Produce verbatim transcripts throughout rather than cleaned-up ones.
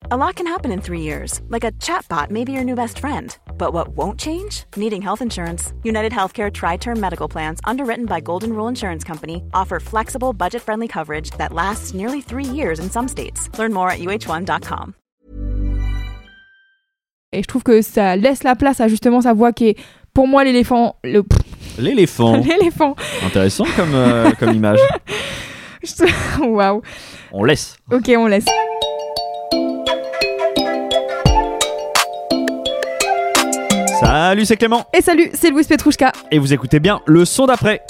A lot can happen in three years, like a chatbot may be your new best friend. But what won't change? Needing health insurance. United Healthcare Tri-Term Medical Plans, underwritten by Golden Rule Insurance Company, offer flexible, budget-friendly coverage that lasts nearly three years in some states. Learn more at U H one dot com. Et je trouve que ça laisse la place à justement sa voix qui est, pour moi, l'éléphant... Le... L'éléphant. L'éléphant. Intéressant comme, euh, comme image. Waouh. On laisse. Ok, on laisse. Salut, c'est Clément. Et salut, c'est Louise Petrouchka. Et vous écoutez bien le son d'après.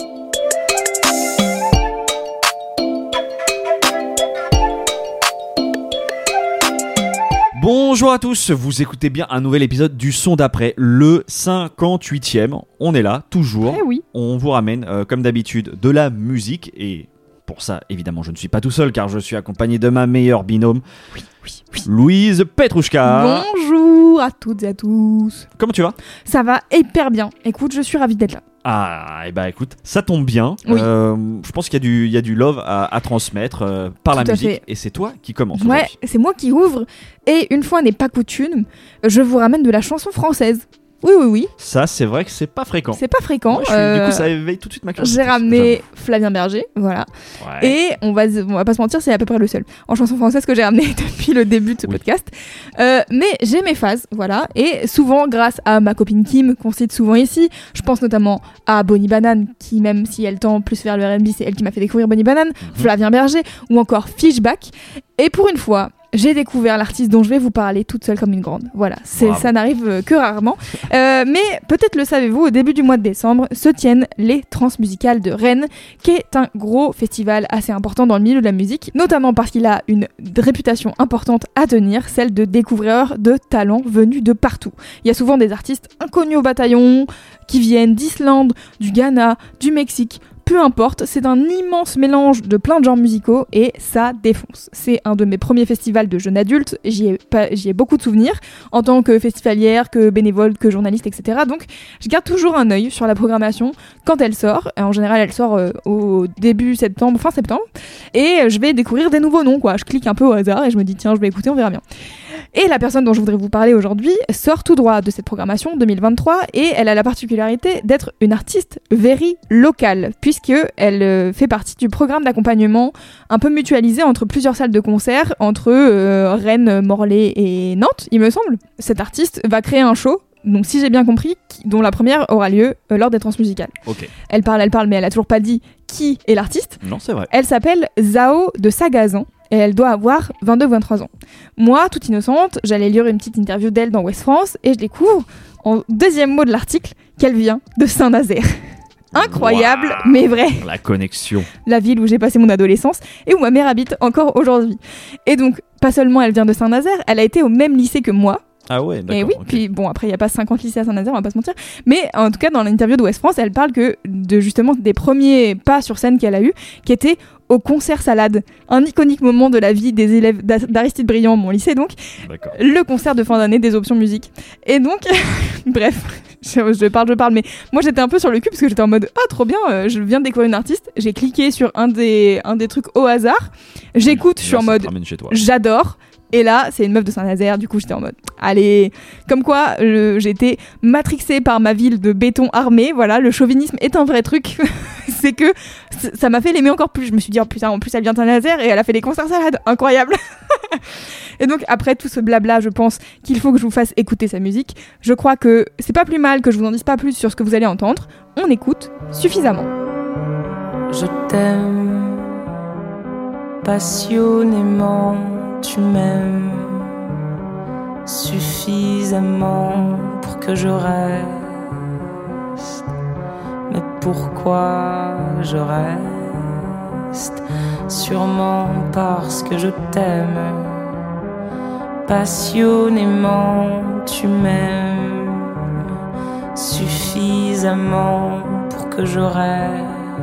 Bonjour à tous, vous écoutez bien un nouvel épisode du son d'après, le cinquante-huitième. On est là, toujours. Eh oui. On vous ramène, euh, comme d'habitude, de la musique. Et pour ça, évidemment, je ne suis pas tout seul, car je suis accompagné de ma meilleure binôme, oui, oui, oui. Louise Petrouchka. Bonjour à toutes et à tous. Comment tu vas ? Ça va hyper bien. Écoute, je suis ravie d'être là. Ah, et bah écoute, ça tombe bien. Oui. Euh, je pense qu'il y a du, il y a du love à, à transmettre euh, par Tout la à musique. fait. Et c'est toi qui commence. Ouais, aujourd'hui. c'est moi qui ouvre. Et une fois n'est pas coutume, je vous ramène de la chanson française. Oui, oui, oui. Ça, c'est vrai que c'est pas fréquent. C'est pas fréquent. Moi, je suis- Euh, Du coup, ça éveille tout de suite ma curiosité. J'ai ramené Flavien Berger, voilà. Ouais. Et on va, on va pas se mentir, c'est à peu près le seul en chanson française que j'ai ramené depuis le début de ce Oui. podcast. Euh, mais j'ai mes phases, voilà. Et souvent, grâce à ma copine Kim, qu'on cite souvent ici, je pense notamment à Bonnie Banane, qui, même si elle tend plus vers le R and B, c'est elle qui m'a fait découvrir Bonnie Banane, Mhm. Flavien Berger, ou encore Fishback. Et pour une fois, j'ai découvert l'artiste dont je vais vous parler toute seule comme une grande. Voilà, c'est, Bravo. ça n'arrive euh, que rarement. Euh, mais peut-être le savez-vous, au début du mois de décembre se tiennent les Transmusicales de Rennes, qui est un gros festival assez important dans le milieu de la musique, notamment parce qu'il a une réputation importante à tenir, celle de découvreur de talents venus de partout. Il y a souvent des artistes inconnus au bataillon, qui viennent d'Islande, du Ghana, du Mexique. Peu importe, c'est un immense mélange de plein de genres musicaux et ça défonce. C'est un de mes premiers festivals de jeunes adultes, j'y ai, pas, j'y ai beaucoup de souvenirs, en tant que festivalière, que bénévole, que journaliste, et cetera. Donc je garde toujours un œil sur la programmation quand elle sort. En général, elle sort euh, au début septembre, fin septembre, et je vais découvrir des nouveaux noms, quoi. Je clique un peu au hasard et je me dis tiens, je vais écouter, on verra bien. Et la personne dont je voudrais vous parler aujourd'hui sort tout droit de cette programmation deux mille vingt-trois et elle a la particularité d'être une artiste very locale puisqu'elle euh, fait partie du programme d'accompagnement un peu mutualisé entre plusieurs salles de concert entre euh, Rennes, Morlaix et Nantes, il me semble. Cette artiste va créer un show, donc si j'ai bien compris, qui, dont la première aura lieu euh, lors des Transmusicales. Ok. Elle parle, elle parle, mais elle a toujours pas dit qui est l'artiste. Non, c'est vrai. Elle s'appelle Zao de Sagazan et elle doit avoir vingt-deux ou vingt-trois ans. Moi, toute innocente, j'allais lire une petite interview d'elle dans Ouest France et je découvre, en deuxième mot de l'article, qu'elle vient de Saint-Nazaire. Incroyable, Wow. mais vrai. La connexion. La ville où j'ai passé mon adolescence et où ma mère habite encore aujourd'hui. Et donc, pas seulement elle vient de Saint-Nazaire, elle a été au même lycée que moi. Ah ouais, d'accord. Et oui, ok. puis bon, après, il n'y a pas cinquante lycées à Saint-Nazaire, on va pas se mentir. Mais en tout cas, dans l'interview de Ouest France, elle parle que de justement des premiers pas sur scène qu'elle a eu, qui étaient au concert salade. Un iconique moment de la vie des élèves d'A- d'Aristide Briand, mon lycée donc. D'accord. Le concert de fin d'année des options musique. Et donc, bref, je, je parle, je parle, mais moi j'étais un peu sur le cul parce que j'étais en mode ah trop bien, euh, je viens de découvrir une artiste. J'ai cliqué sur un des, un des trucs au hasard. J'écoute, je suis Là, en ça mode te ramène chez toi. j'adore. Et là, c'est une meuf de Saint-Nazaire, du coup j'étais en mode allez, comme quoi euh, j'ai été matrixée par ma ville de béton armé, voilà, le chauvinisme est un vrai truc. C'est que c- ça m'a fait l'aimer encore plus. Je me suis dit oh putain, en plus elle vient de Saint-Nazaire et elle a fait des concerts salades, incroyable. Et donc après tout ce blabla, je pense qu'il faut que je vous fasse écouter sa musique. Je crois que c'est pas plus mal que je vous en dise pas plus sur ce que vous allez entendre. On écoute suffisamment. Je t'aime passionnément, tu m'aimes suffisamment pour que je reste. Mais pourquoi je reste? Sûrement parce que je t'aime passionnément, tu m'aimes suffisamment pour que je reste.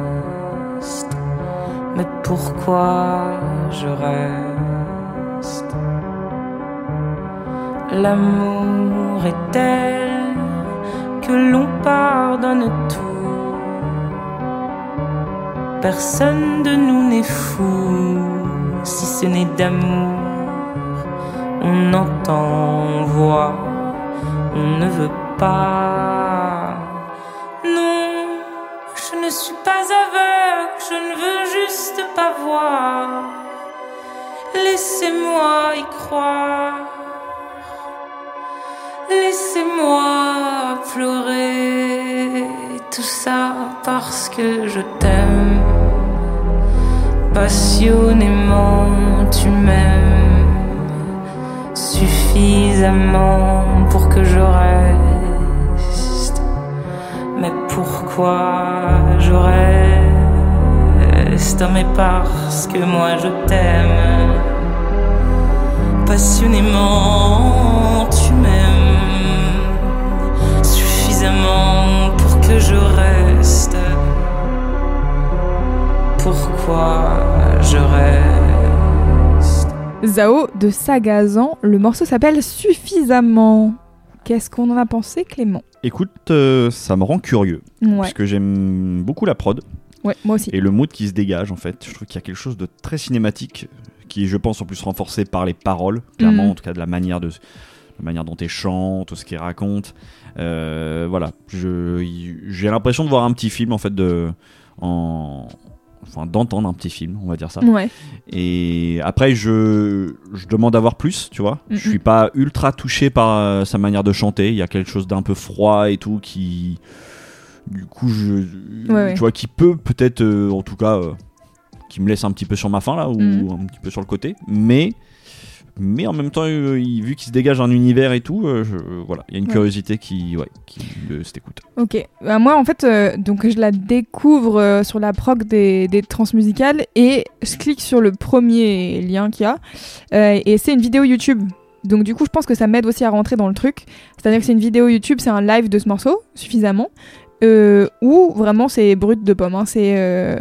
Mais pourquoi je reste? L'amour est tel que l'on pardonne tout. Personne de nous n'est fou si ce n'est d'amour. on entend voix, on ne veut pas. Non, je ne suis pas aveugle, je ne veux juste pas voir. Laissez-moi y croire, laissez-moi pleurer. Tout ça parce que je t'aime passionnément, tu m'aimes suffisamment pour que je reste. Mais pourquoi je reste? Mais parce que moi je t'aime passionnément, tu m'aimes suffisamment pour que je reste. Pourquoi je reste? Zao de Sagazan, le morceau s'appelle Suffisamment. Qu'est-ce qu'on en a pensé, Clément? Écoute, euh, ça me rend curieux, Ouais. parce que j'aime beaucoup la prod Ouais, moi aussi. et le mood qui se dégage en fait. Je trouve qu'il y a quelque chose de très cinématique, qui je pense en plus renforcé par les paroles, clairement, Mm. en tout cas de la manière de la manière dont elle chante, ce qu'elle raconte. Euh, voilà, je, j'ai l'impression de voir un petit film en fait de en enfin d'entendre un petit film, on va dire ça. Ouais. Et après, je, je demande à voir plus, tu vois. Mm-mm. Je suis pas ultra touché par euh, sa manière de chanter. Il y a quelque chose d'un peu froid et tout qui, du coup, je, Ouais, ouais. tu vois, qui peut peut-être, euh, en tout cas, euh, qui me laisse un petit peu sur ma faim là, ou Mm. un petit peu sur le côté. Mais, mais en même temps, euh, il- vu qu'il se dégage un univers et tout, euh, je- voilà, il y a une Ouais. curiosité qui, ouais, qui me s'écoute. Ok. Bah, moi, en fait, euh, donc je la découvre euh, sur la prog des, des transmusicales et je clique sur le premier lien qu'il y a euh, et c'est une vidéo YouTube. Donc du coup, je pense que ça m'aide aussi à rentrer dans le truc. C'est-à-dire que c'est une vidéo YouTube, c'est un live de ce morceau, suffisamment, euh, où vraiment c'est brut de pomme. Hein. C'est euh,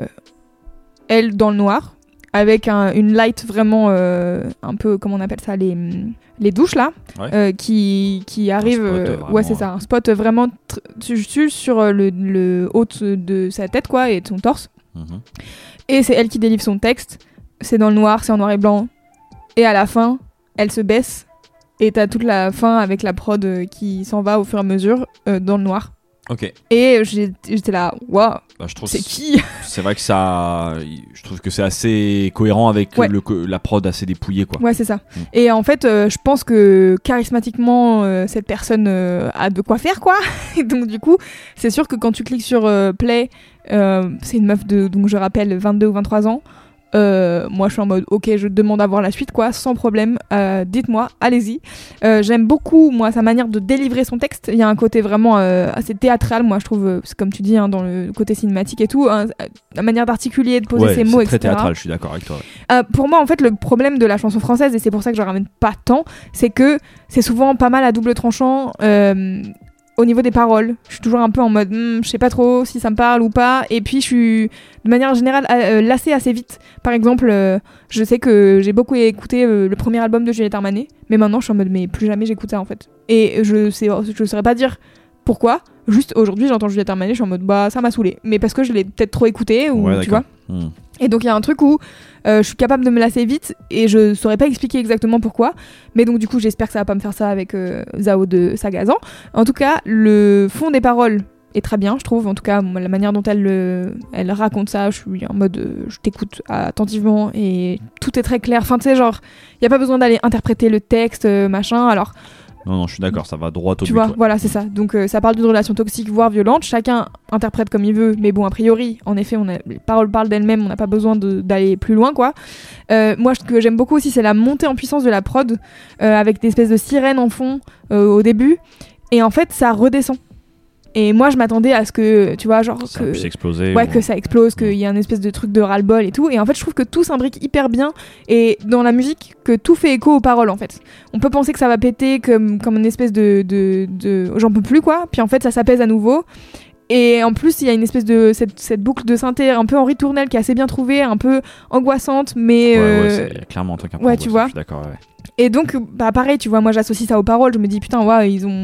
elle dans le noir, avec un- une light vraiment euh, un peu, comment on appelle ça, les, les douches là, Ouais. euh, qui, qui arrivent. spot, euh, vraiment, ouais, c'est ça, un spot vraiment tr- dessus sur euh, le, le haut de sa tête quoi, et de son torse. Mhm. Et c'est elle qui délivre son texte. C'est dans le noir, c'est en noir et blanc. Et à la fin, elle se baisse. Et t'as toute la fin avec la prod euh, qui s'en va au fur et à mesure euh, dans le noir. Ok. Et j'ai- j'étais là, waouh, Bah, je trouve c'est qui? C'est vrai que ça, je trouve que c'est assez cohérent avec Ouais. le, la prod assez dépouillée quoi. Ouais, c'est ça. Mm. Et en fait, euh, je pense que charismatiquement, euh, cette personne euh, a de quoi faire, quoi. Et donc, du coup, c'est sûr que quand tu cliques sur euh, Play, euh, c'est une meuf de, donc je rappelle, vingt-deux ou vingt-trois ans. Euh, moi, je suis en mode, ok, je demande à voir la suite, quoi, sans problème. Euh, dites-moi, allez-y. Euh, j'aime beaucoup, moi, sa manière de délivrer son texte. Il y a un côté vraiment euh, assez théâtral, moi, je trouve, euh, c'est comme tu dis, hein, dans le côté cinématique et tout, hein, la manière d'articuler, de poser Ouais, ses c'est mots, très et cetera. théâtral, je suis d'accord avec toi. ouais. Euh, pour moi, en fait, le problème de la chanson française, et c'est pour ça que je ramène pas tant, c'est que c'est souvent pas mal à double tranchant euh, au niveau des paroles. Je suis toujours un peu en mode, hmm, je sais pas trop si ça me parle ou pas, et puis je suis de manière générale euh, lassée assez vite. Par exemple, euh, je sais que j'ai beaucoup écouté euh, le premier album de Juliette Armanet, mais maintenant je suis en mode, mais plus jamais j'écoute ça en fait. Et je sais, je saurais pas dire pourquoi. Juste aujourd'hui, j'entends Juliette Armanet, je suis en mode, bah ça m'a saoulé, mais parce que je l'ai peut-être trop écouté, ou Ouais, tu vois. d'accord. Hmm. Et donc il y a un truc où euh, je suis capable de me lasser vite et je saurais pas expliquer exactement pourquoi. Mais donc du coup j'espère que ça va pas me faire ça avec euh, Zao de Sagazan. En tout cas le fond des paroles est très bien, je trouve. En tout cas moi, la manière dont elle, euh, elle raconte ça, je suis en mode euh, je t'écoute attentivement et tout est très clair. Enfin tu sais genre il y a pas besoin d'aller interpréter le texte euh, machin. Alors Non, non, je suis d'accord, ça va droit au tu but. vois, ouais. voilà, c'est ça. Donc euh, ça parle d'une relation toxique, voire violente. Chacun interprète comme il veut, mais bon, a priori, en effet, on a, les paroles parlent d'elles-mêmes, on n'a pas besoin de- d'aller plus loin, quoi. Euh, moi, ce que j'aime beaucoup aussi, c'est la montée en puissance de la prod, euh, avec des espèces de sirènes en fond euh, au début, et en fait, ça redescend. Et moi, je m'attendais à ce que, tu vois, genre Ça que... puisse exploser. Ouais, ou- que ça explose, qu'il y ait un espèce de truc de ras-le-bol et tout. Et en fait, je trouve que tout s'imbrique hyper bien. Et dans la musique, que tout fait écho aux paroles, en fait. On peut penser que ça va péter comme, comme une espèce de, de, de... J'en peux plus, quoi. Puis en fait, ça s'apaise à nouveau. Et en plus, il y a une espèce de... Cette, cette boucle de synthé un peu en ritournelle qui est assez bien trouvée, un peu angoissante, mais... Ouais, euh, ouais, c'est- il y a clairement un truc à ouais, prendre, tu ça, vois. Je suis d'accord, ouais. Et donc, bah pareil, tu vois, moi j'associe ça aux paroles. Je me dis, putain, ouais, ils ont...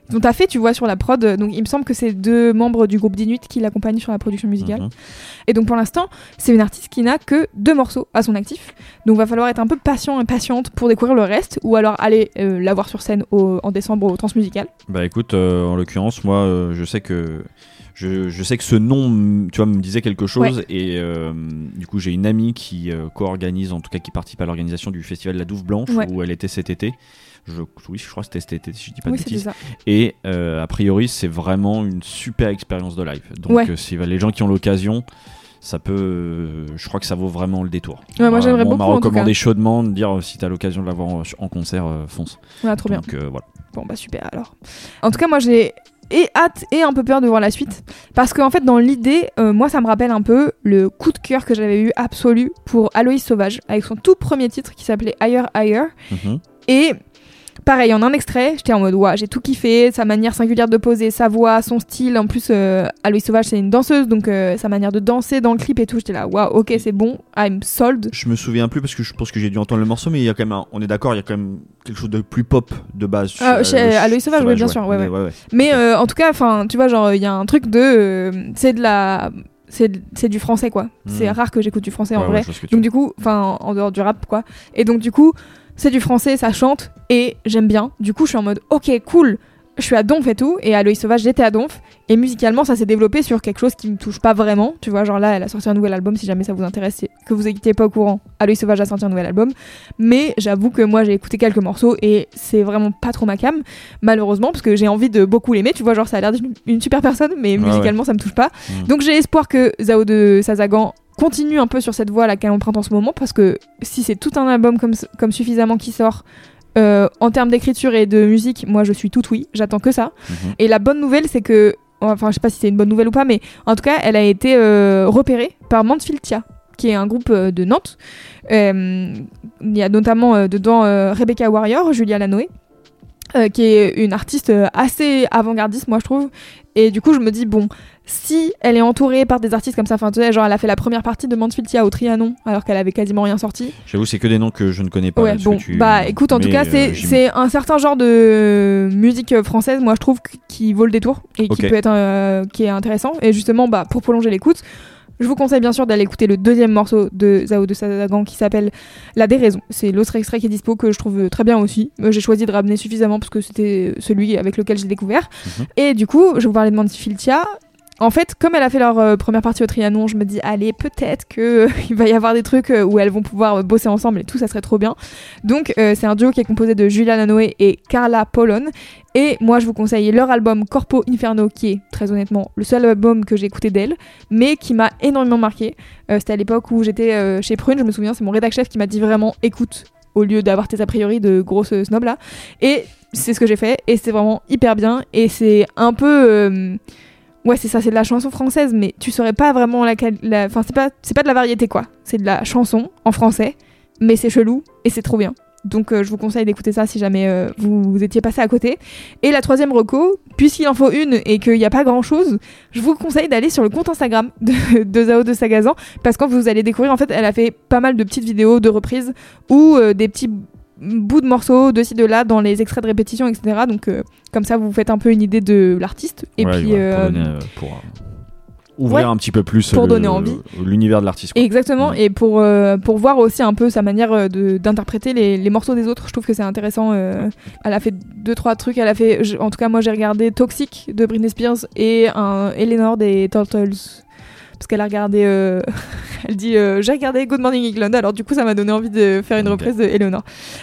ils ont taffé, tu vois, sur la prod. Donc il me semble que c'est deux membres du groupe d'Inuit qui l'accompagnent sur la production musicale. Mmh. Et donc pour l'instant, c'est une artiste qui n'a que deux morceaux à son actif. Donc va falloir être un peu patient et patiente pour découvrir le reste, ou alors aller euh, la voir sur scène au, en décembre au Transmusical. Bah écoute, euh, en l'occurrence, moi, euh, je sais que je, je sais que ce nom, tu vois, me disait quelque chose, ouais. et euh, du coup, j'ai une amie qui euh, co-organise, en tout cas, qui participe à l'organisation du festival de la Douve Blanche, ouais. où elle était cet été. Je, oui, je crois que c'était cet été, si je dis pas oui, de bêtises. Et euh, a priori, c'est vraiment une super expérience de live. Donc, ouais. euh, si les gens qui ont l'occasion, ça peut, euh, je crois que ça vaut vraiment le détour. Ouais, moi, j'aimerais bon, beaucoup. On m'a recommandé chaudement de dire, si t'as l'occasion de l'avoir en, en concert, euh, fonce. Ouais, trop Donc, bien. Euh, voilà. Bon, bah super alors. En tout cas, moi, j'ai et hâte et un peu peur de voir la suite, parce qu'en fait, dans l'idée, euh, moi, ça me rappelle un peu le coup de cœur que j'avais eu absolu pour Aloïs Sauvage, avec son tout premier titre qui s'appelait Higher Higher. Mm-hmm. Et pareil, en un extrait, j'étais en mode ouais, j'ai tout kiffé, sa manière singulière de poser, sa voix, son style. En plus, euh, Aloïs Sauvage, c'est une danseuse, donc euh, sa manière de danser dans le clip et tout, j'étais là, waouh, ok, c'est bon, I'm sold. Je me souviens plus parce que je pense que j'ai dû entendre le morceau, mais il y a quand même, un, on est d'accord, il y a quand même quelque chose de plus pop de base. Ah, chez euh, Aloïs Sauvage, oui, bien ouais. sûr, ouais, ouais. ouais, ouais. Mais euh, en tout cas, enfin, tu vois, genre, il y a un truc de, euh, c'est de la. C'est, c'est du français, quoi. Mmh. C'est rare que j'écoute du français en ouais, vrai. Ouais, donc, du coup, enfin, en dehors du rap, quoi. Et donc, du coup, c'est du français, ça chante, et j'aime bien. Du coup, je suis en mode, ok, cool, je suis à Donf et tout, et à Aloïs Sauvage, j'étais à Donf. Et musicalement, ça s'est développé sur quelque chose qui me touche pas vraiment. Tu vois, genre là, elle a sorti un nouvel album, si jamais ça vous intéresse, que vous n'étiez pas au courant. Aloïs Sauvage a sorti un nouvel album. Mais j'avoue que moi, j'ai écouté quelques morceaux, et c'est vraiment pas trop ma came, malheureusement, parce que j'ai envie de beaucoup l'aimer. Tu vois, genre, ça a l'air d'une super personne, mais ah musicalement, ouais. ça me touche pas. Mmh. Donc, j'ai espoir que Zao de Sazagan continue un peu sur cette voie à laquelle on emprunte en ce moment, parce que si c'est tout un album comme, comme suffisamment qui sort, euh, en termes d'écriture et de musique, moi je suis tout oui, j'attends que ça. Mmh. Et la bonne nouvelle, c'est que, enfin je sais pas si c'est une bonne nouvelle ou pas, mais en tout cas elle a été euh, repérée par Mansfield Tia, qui est un groupe euh, de Nantes. Euh, il y a notamment euh, dedans euh, Rebecca Warrior, Julia Lanoé, euh, qui est une artiste assez avant-gardiste, moi je trouve. Et du coup je me dis bon, si elle est entourée par des artistes comme ça, enfin tu sais, genre elle a fait la première partie de Mansfield Tia au Trianon alors qu'elle avait quasiment rien sorti. J'avoue, c'est que des noms que je ne connais pas. Ouais, bon, tu... bah écoute, en Mais tout cas, c'est, euh, c'est un certain genre de musique française, moi je trouve, qui vaut le détour et okay. qui peut être euh, qui est intéressant. Et justement, bah pour prolonger l'écoute, je vous conseille bien sûr d'aller écouter le deuxième morceau de Zao de Sazagan qui s'appelle La Déraison. C'est l'autre extrait qui est dispo, que je trouve très bien aussi. J'ai choisi de ramener suffisamment parce que c'était celui avec lequel j'ai découvert. Mm-hmm. Et du coup, je vais vous parler de Mansfield Tia. En fait, comme elle a fait leur euh, première partie au Trianon, je me dis, allez, peut-être qu'il euh, va y avoir des trucs euh, où elles vont pouvoir euh, bosser ensemble et tout, ça serait trop bien. Donc, euh, c'est un duo qui est composé de Julia Lanoé et Carla Polon. Et moi, je vous conseille leur album Corpo Inferno, qui est, très honnêtement, le seul album que j'ai écouté d'elle, mais qui m'a énormément marqué. Euh, c'était à l'époque où j'étais euh, chez Prune, je me souviens, c'est mon rédac chef qui m'a dit vraiment, écoute, au lieu d'avoir tes a priori de grosses snobs là. Et c'est ce que j'ai fait, et c'est vraiment hyper bien. Et c'est un peu... Euh, Ouais, c'est ça, c'est de la chanson française, mais tu saurais pas vraiment laquelle. La... Enfin, c'est pas, c'est pas de la variété, quoi. C'est de la chanson en français, mais c'est chelou et c'est trop bien. Donc, euh, je vous conseille d'écouter ça si jamais euh, vous, vous étiez passé à côté. Et la troisième reco, puisqu'il en faut une et qu'il n'y a pas grand chose, je vous conseille d'aller sur le compte Instagram de, de Zao de Sagazan, parce que vous allez découvrir, en fait, elle a fait pas mal de petites vidéos de reprises ou euh, des petits bouts de morceaux de ci de là dans les extraits de répétition, etc. Donc euh, comme ça vous faites un peu une idée de l'artiste et ouais, puis ouais, euh, pour, donner, euh, pour euh, ouvrir ouais, un petit peu plus pour le, donner envie l'univers de l'artiste, quoi. Exactement. Mmh. Et pour euh, pour voir aussi un peu sa manière de d'interpréter les, les morceaux des autres. Je trouve que c'est intéressant. Euh, elle a fait deux trois trucs. Elle a fait, en tout cas moi j'ai regardé Toxic de Britney Spears et un Eleanor des Turtles. Parce qu'elle a regardé, euh... elle dit euh, j'ai regardé Good Morning England, alors du coup ça m'a donné envie de faire une reprise de Eleanor.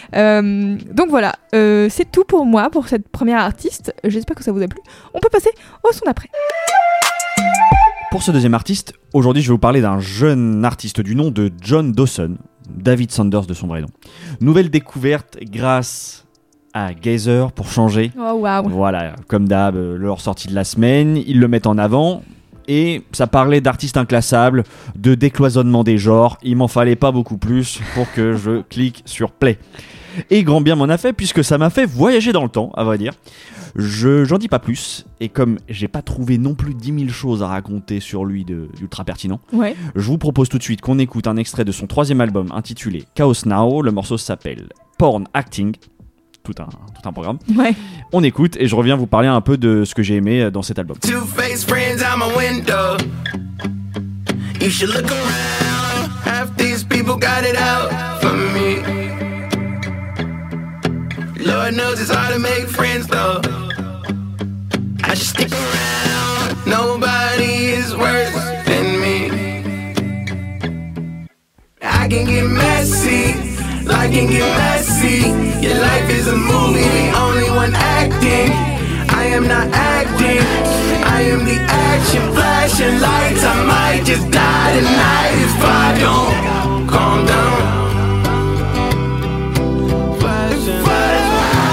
Euh, donc voilà, euh, c'est tout pour moi pour cette première artiste. J'espère que ça vous a plu. On peut passer au son d'après. Pour ce deuxième artiste, aujourd'hui je vais vous parler d'un jeune artiste du nom de John Dawson, David Sanders de son vrai nom. Nouvelle découverte grâce à Gazer pour changer. Oh waouh. Voilà, comme d'hab, leur sortie de la semaine, ils le mettent en avant. Et ça parlait d'artistes inclassables, de décloisonnement des genres. Il m'en fallait pas beaucoup plus pour que je clique sur play. Et grand bien m'en a fait, puisque ça m'a fait voyager dans le temps, à vrai dire. Je, j'en dis pas plus, et comme j'ai pas trouvé non plus dix mille choses à raconter sur lui de, d'ultra pertinent, ouais. je vous propose tout de suite qu'on écoute un extrait de son troisième album intitulé Chaos Now. Le morceau s'appelle Porn Acting. tout un, tout un programme. Ouais. On écoute et je reviens vous parler un peu de ce que j'ai aimé dans cet album. Two-faced friends out my window. You should look around. Half these people got it out for me. Lord knows it's hard to make friends though. I should stick around. Nobody is worse than me. I can get messy, life can get messy. Your life is a movie, the only one acting. I am not acting, I am the action, flashing lights. I might just die tonight if I don't calm down. Flashing lights.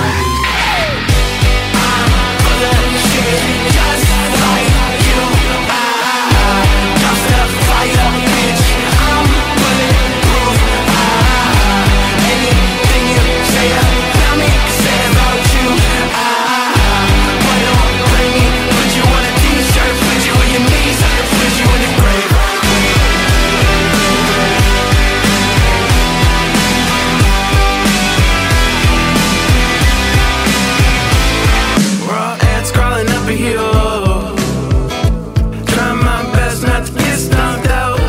I'm full of shit, just like you. I don't stop fire, bitch. I'm bulletproof. I, anything you say about me, say about you. I, why don't blame me? Put you on a t-shirt, put you on your knees, I can put you in the grave. We're all ants crawling up a hill. Trying my best not to get stomped out.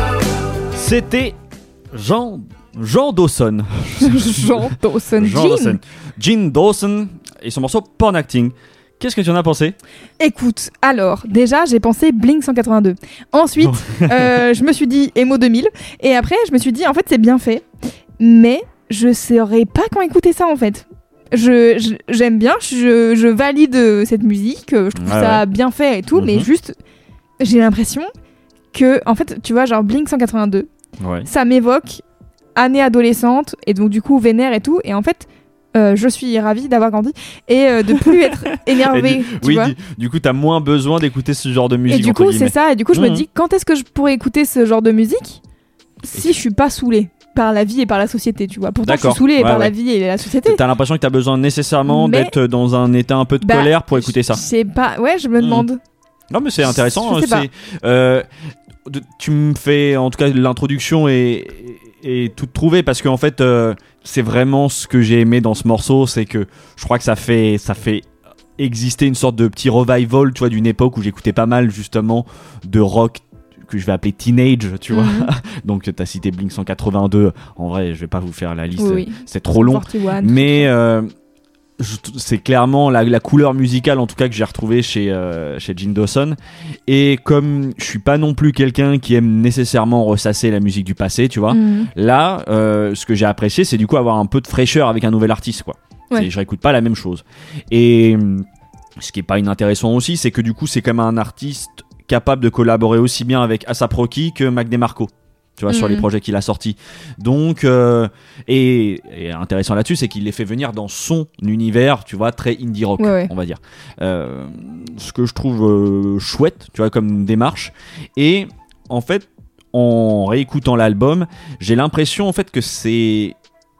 C'était Jean, Jean Dawson. Jean Dawson. Jean Jean. Dawson. Jean Dawson et son morceau Porn Acting. Qu'est-ce que tu en as pensé? Écoute, alors, déjà, j'ai pensé Blink cent quatre-vingt-deux. Ensuite, euh, je me suis dit Emo deux mille. Et après, je me suis dit, en fait, c'est bien fait. Mais je saurais pas quand écouter ça, en fait. Je, je- j'aime bien, je, je valide euh, cette musique, euh, je trouve Ouais, ça ouais. bien fait et tout, Mhm. mais juste, j'ai l'impression que, en fait, tu vois, genre Blink cent quatre-vingt-deux, Ouais. ça m'évoque année adolescente, et donc du coup, vénère et tout, et en fait, euh, je suis ravie d'avoir grandi, et euh, de plus être énervée, Et du- tu oui, vois. du, du coup, t'as moins besoin d'écouter ce genre de musique. Et du entre coup, guillemets. c'est ça. Et du coup, je me Mhm. dis, quand est-ce que je pourrais écouter ce genre de musique si je suis pas saoulée par la vie et par la société, tu vois. Pourtant, je suis D'accord. saoulée Ouais, par la ouais. vie et la société. T'as l'impression que t'as besoin nécessairement Mais- d'être dans un état un peu de Bah, colère pour écouter ça. Je sais pas. Ouais, je me Mhm. demande. Non, mais c'est intéressant. Je sais c'est, euh, de- tu me fais, en tout cas, l'introduction est, est toute trouvée parce qu'en fait, euh, c'est vraiment ce que j'ai aimé dans ce morceau, c'est que je crois que ça fait, ça fait exister une sorte de petit revival, tu vois, d'une époque où j'écoutais pas mal justement de rock que je vais appeler teenage, tu vois. Mhm. Donc t'as cité Blink cent quatre-vingt-deux. En vrai, je vais pas vous faire la liste, Oui, oui. c'est trop long. quarante et un, Mais euh, je- c'est clairement la, la couleur musicale en tout cas que j'ai retrouvée chez, euh, chez Jean Dawson. Et comme je suis pas non plus quelqu'un qui aime nécessairement ressasser la musique du passé, tu vois, Mhm. là euh, ce que j'ai apprécié c'est du coup avoir un peu de fraîcheur avec un nouvel artiste, quoi. Ouais. C'est- je réécoute pas la même chose. Et hum, ce qui est pas inintéressant aussi, c'est que du coup c'est comme un artiste capable de collaborer aussi bien avec A$ap Rocky que Mac DeMarco, tu vois, sur Mhm. les projets qu'il a sortis. Donc, euh, et, et intéressant là-dessus, c'est qu'il les fait venir dans son univers, tu vois, très indie rock, Ouais, ouais. on va dire. Euh, ce que je trouve euh, chouette, tu vois, comme démarche. Et en fait, en réécoutant l'album, j'ai l'impression en fait que c'est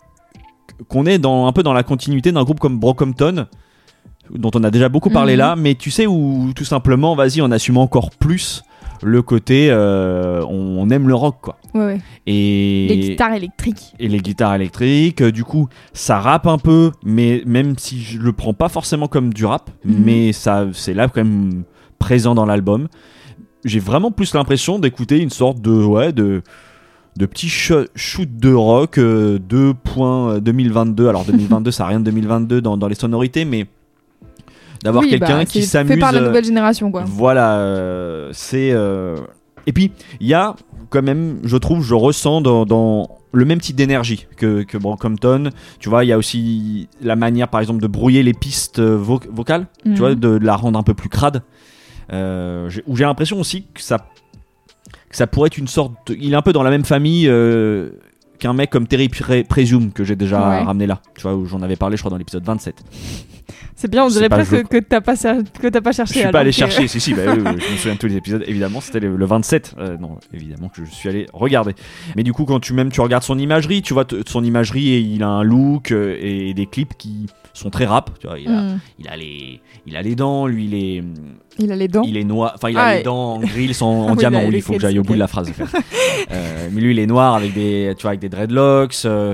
qu'on est dans un peu dans la continuité d'un groupe comme Brockhampton, dont on a déjà beaucoup parlé Mhm. là, mais tu sais, où tout simplement, vas-y, on assume encore plus le côté euh, on aime le rock, quoi. Ouais, ouais. Et Les guitares électriques. et les guitares électriques, euh, du coup ça rappe un peu, mais même si je le prends pas forcément comme du rap, Mhm. mais ça c'est là quand même présent dans l'album. J'ai vraiment plus l'impression d'écouter une sorte de ouais de de petit sh- shoot de rock euh, deux point deux mille vingt-deux. Alors deux mille vingt-deux ça a rien de deux mille vingt-deux dans, dans les sonorités, mais d'avoir Oui, quelqu'un bah, qui c'est s'amuse fait par la euh, nouvelle génération, quoi. voilà, euh, c'est. euh, Et puis, il y a quand même, je trouve, je ressens dans, dans le même type d'énergie que, que Brockhampton. Tu vois, il y a aussi la manière, par exemple, de brouiller les pistes euh, vo- vocales, Mhm. tu vois, de, de la rendre un peu plus crade. Euh, j'ai- où j'ai l'impression aussi que ça, que ça pourrait être une sorte. de- Il est un peu dans la même famille. euh, qu'un mec comme Terry Pre- Presume que j'ai déjà Ouais. ramené là, tu vois, où j'en avais parlé je crois dans l'épisode vingt-sept. C'est bien, on C'est dirait pas presque je- que t'as pas, cer- que t'as pas cherché. Je suis alors pas allé que- chercher, si si, bah, oui, oui, je me souviens de tous les épisodes, évidemment, c'était le, le vingt-sept, euh, non, évidemment que je suis allé regarder. Mais du coup, quand tu même tu regardes son imagerie, tu vois, t- son imagerie, et il a un look euh, et des clips qui sont très rap, tu vois, il a, Mhm. il a les, il a les dents, lui, il est, Il a les dents. il est noir, enfin il Ah a ouais. les dents en grilles, en, en Oui, diamant, il a oui, les il faut que grilles, j'aille au ok. bout de la phrase. en fait. Euh, mais lui, il est noir avec des, tu vois, avec des dreadlocks. euh,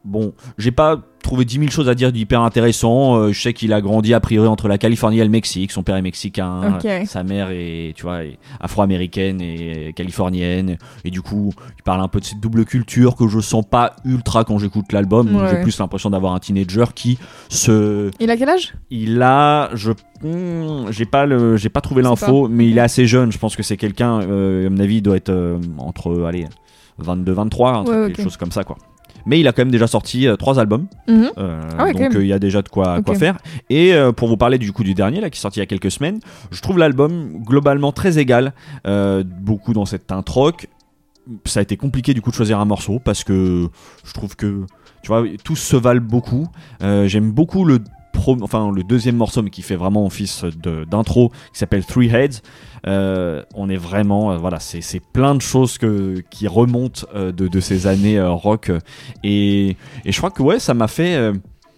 bon, j'ai pas trouvé dix mille choses à dire d'hyper intéressant. Euh, je sais qu'il a grandi a priori entre la Californie et le Mexique. Son père est mexicain, Ok. sa mère est, tu vois, est afro-américaine et californienne. Et du coup, il parle un peu de cette double culture que je sens pas ultra quand j'écoute l'album. Ouais. J'ai plus l'impression d'avoir un teenager qui se, Il a quel âge? il a, je, hmm, j'ai pas le, j'ai pas trouvé Je sais l'info, pas. mais il Ok. est assez jeune. Je pense que c'est quelqu'un, euh, à mon avis, il doit être euh, entre, allez, vingt-deux vingt-trois, un truc, Ouais, quelque ok. chose comme ça, quoi. Mais il a quand même déjà sorti euh, trois albums. Mhm. Euh, Ah ouais, quand donc même. il euh, y a déjà de quoi, Ok. quoi faire. Et euh, pour vous parler du coup du dernier là qui est sorti il y a quelques semaines, je trouve l'album globalement très égal, euh, beaucoup dans cette teinte rock. Ça a été compliqué du coup de choisir un morceau parce que je trouve que tu vois tous se valent beaucoup. Euh, j'aime beaucoup le pro, enfin le deuxième morceau mais qui fait vraiment office de, d'intro qui s'appelle Three Heads. Euh, on est vraiment euh, voilà c'est, c'est plein de choses que, qui remontent euh, de, de ces années euh, rock et, et je crois que ouais ça m'a fait euh,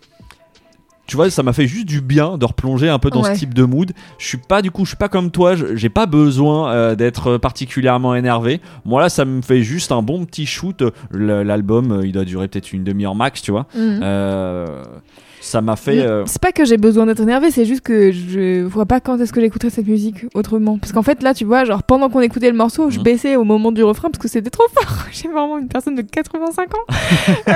tu vois ça m'a fait juste du bien de replonger un peu dans Ouais. ce type de mood. Je suis pas du coup je suis pas comme toi, je- j'ai pas besoin euh, d'être particulièrement énervé. Moi là ça me fait juste un bon petit shoot. Le- l'album euh, il doit durer peut-être une demi-heure max, tu vois. Mhm. Euh, ça m'a fait euh, C'est pas que j'ai besoin d'être énervée, c'est juste que je vois pas quand est-ce que j'écouterais cette musique autrement. Parce qu'en fait, là, tu vois, genre pendant qu'on écoutait le morceau, je Mhm. baissais au moment du refrain parce que c'était trop fort. J'ai vraiment une personne de quatre-vingt-cinq ans.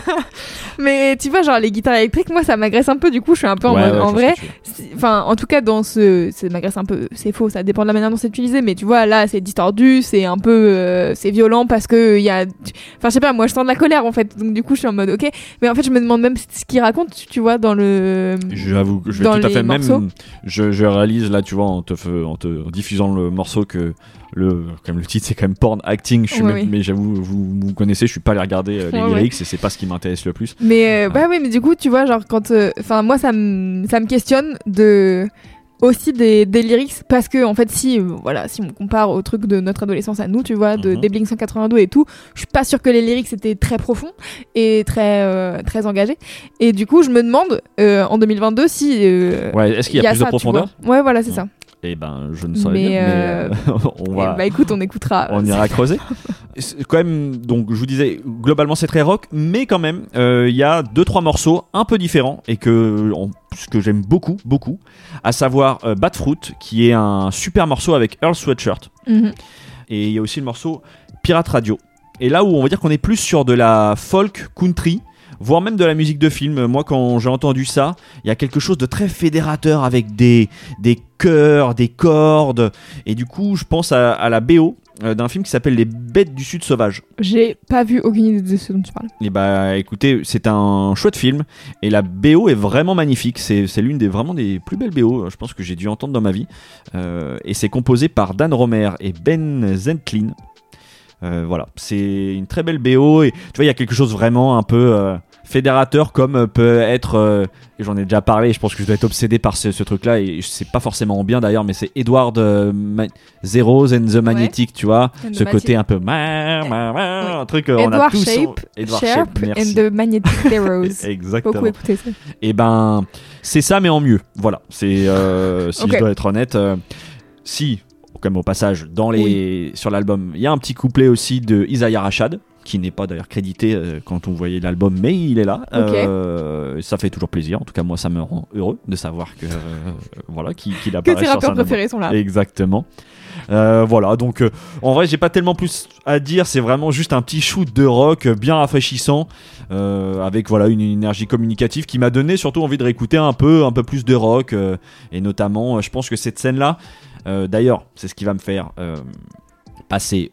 Mais tu vois, genre les guitares électriques, moi, ça m'agresse un peu. Du coup, je suis un peu en ouais, mode, ouais, en je vois vrai. ce que tu veux. c'est- Enfin, en tout cas, dans ce. Ça m'agresse un peu. C'est faux, ça dépend de la manière dont c'est utilisé. Mais tu vois, là, c'est distordu, c'est un peu. euh, c'est violent parce que il y a. Enfin, je sais pas, moi, je sens de la colère en fait. Donc, du coup, je suis en mode, ok. Mais en fait, je me demande même ce qu'il raconte, tu vois, dans le. J'avoue que je vais dans tout à les fait morceaux. même. Je, je réalise là, tu vois, en te, fe- en te en diffusant le morceau que le, comme le titre c'est quand même porn acting. Je suis Ouais, même- oui. mais j'avoue, vous vous connaissez, je suis pas allé regarder euh, les Ouais, ouais. lyrics et c'est pas ce qui m'intéresse le plus. Mais euh, Ouais. bah oui, mais du coup, tu vois, genre quand, enfin moi, ça me ça me questionne de aussi des, des lyrics parce que en fait, si euh, voilà, si on compare au truc de notre adolescence à nous, tu vois, de Mhm. des Blink cent quatre-vingt-deux et tout, je suis pas sûre que les lyrics étaient très profonds et très euh, très engagés. Et du coup, je me demande euh, en deux mille vingt-deux si euh, Ouais, est-ce qu'il y a, plus ça, de tu profondeur? vois. Ouais, voilà, c'est Ouais. ça. Eh ben, je ne saurais Mais, dire, euh, mais euh, on va. Et bah écoute, on écoutera. On ira creuser. C'est quand même, donc je vous disais, globalement c'est très rock, mais quand même, euh, il y a deux trois morceaux un peu différents et que, en- ce que j'aime beaucoup, beaucoup, à savoir euh, Bad Fruit, qui est un super morceau avec Earl Sweatshirt, Mhm. et il y a aussi le morceau Pirate Radio. Et là où on va dire qu'on est plus sur de la folk country, voire même de la musique de film. Moi, quand j'ai entendu ça, il y a quelque chose de très fédérateur avec des, des chœurs, des cordes. Et du coup, je pense à, à la B O euh, d'un film qui s'appelle Les Bêtes du Sud Sauvage. J'ai pas vu aucune idée de ce dont tu parles. Et bah écoutez, c'est un chouette film. Et la B O est vraiment magnifique. C'est, c'est l'une des vraiment des plus belles B O, je pense, que j'ai dû entendre dans ma vie. Euh, et c'est composé par Dan Romer et Ben Zentlin. Euh, voilà, c'est une très belle B O et tu vois il y a quelque chose vraiment un peu euh, fédérateur comme euh, peut être euh, et j'en ai déjà parlé, je pense que je dois être obsédé par ce, ce truc là et c'est pas forcément bien d'ailleurs, mais c'est Edward euh, Ma- Zeros and the Magnetic, tu vois, And the ce côté Magnetic. un peu ma, ma, ma, Oui. un truc euh, on a Edward tous Shape, Edward Sharp Shape, merci. and the Magnetic Zeros. Exactement. Beaucoup écouté ça. Et ben, c'est ça, mais en mieux. Voilà. C'est euh, si Ok. je dois être honnête, euh, si, comme au passage, dans les sur l'album, il y a un petit couplet aussi de Isaiah Rashad, qui n'est pas d'ailleurs crédité euh, quand on voyait l'album, mais il est là. Ok. Euh, ça fait toujours plaisir. En tout cas, moi, ça me rend heureux de savoir que euh, voilà, qu'il, qu'il Que apparaît tes sur rappeurs son album. préférés sont là. Exactement. Euh, voilà, donc euh, en vrai, j'ai pas tellement plus à dire. C'est vraiment juste un petit shoot de rock euh, bien rafraîchissant, euh, avec voilà une énergie communicative qui m'a donné surtout envie de réécouter un peu, un peu plus de rock, euh, et notamment, euh, je pense que cette scène-là, euh, d'ailleurs, c'est ce qui va me faire euh, passer